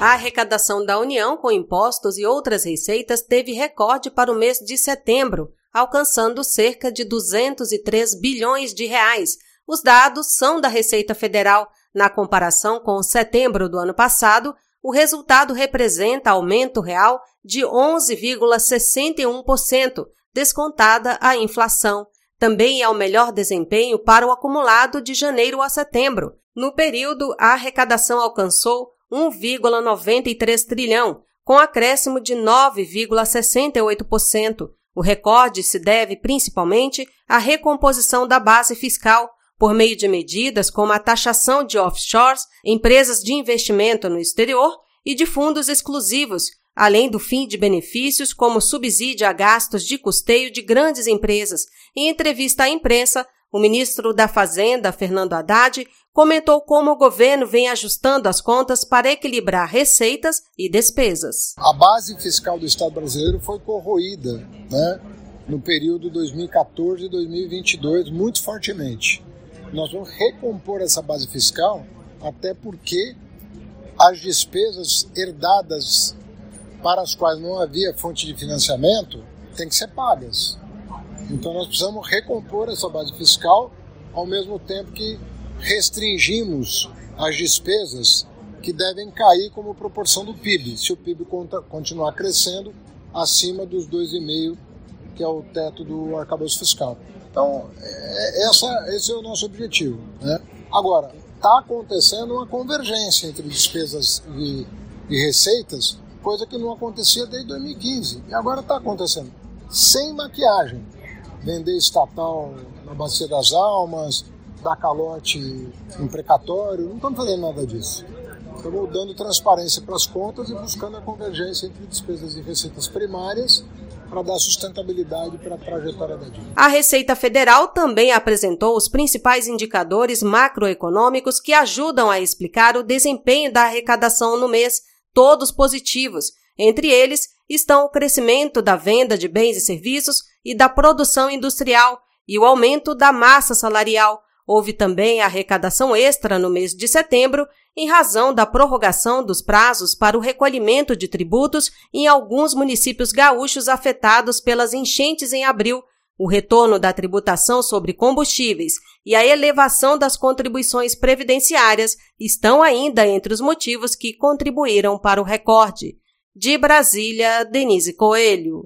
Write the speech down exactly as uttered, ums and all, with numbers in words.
A arrecadação da União com impostos e outras receitas teve recorde para o mês de setembro, alcançando cerca de duzentos e três bilhões de reais. Os dados são da Receita Federal. Na comparação com setembro do ano passado, o resultado representa aumento real de onze vírgula sessenta e um por cento, descontada a inflação. Também é o melhor desempenho para o acumulado de janeiro a setembro. No período, a arrecadação alcançou um vírgula noventa e três trilhão, com acréscimo de nove vírgula sessenta e oito por cento. O recorde se deve principalmente à recomposição da base fiscal, por meio de medidas como a taxação de offshores, empresas de investimento no exterior e de fundos exclusivos, além do fim de benefícios como subsídio a gastos de custeio de grandes empresas. Em entrevista à imprensa, o ministro da Fazenda, Fernando Haddad, comentou como o governo vem ajustando as contas para equilibrar receitas e despesas. A base fiscal do Estado brasileiro foi corroída, né, no período dois mil e quatorze e dois mil e vinte e dois muito fortemente. Nós vamos recompor essa base fiscal, até porque as despesas herdadas para as quais não havia fonte de financiamento têm que ser pagas. Então nós precisamos recompor essa base fiscal ao mesmo tempo que restringimos as despesas que devem cair como proporção do P I B, se o P I B continuar crescendo acima dos dois vírgula cinco por cento, que é o teto do arcabouço fiscal. Então, essa, esse é o nosso objetivo, né? Agora, está acontecendo uma convergência entre despesas e, e receitas, coisa que não acontecia desde dois mil e quinze, e agora está acontecendo. Sem maquiagem. Vender estatal na Bacia das Almas, dar calote em precatório, não estamos fazendo nada disso. Estamos dando transparência para as contas e buscando a convergência entre despesas e receitas primárias para dar sustentabilidade para a trajetória da dívida. A Receita Federal também apresentou os principais indicadores macroeconômicos que ajudam a explicar o desempenho da arrecadação no mês, todos positivos. Entre eles estão o crescimento da venda de bens e serviços e da produção industrial e o aumento da massa salarial. Houve também a arrecadação extra no mês de setembro, em razão da prorrogação dos prazos para o recolhimento de tributos em alguns municípios gaúchos afetados pelas enchentes em abril, o retorno da tributação sobre combustíveis e a elevação das contribuições previdenciárias estão ainda entre os motivos que contribuíram para o recorde. De Brasília, Denise Coelho.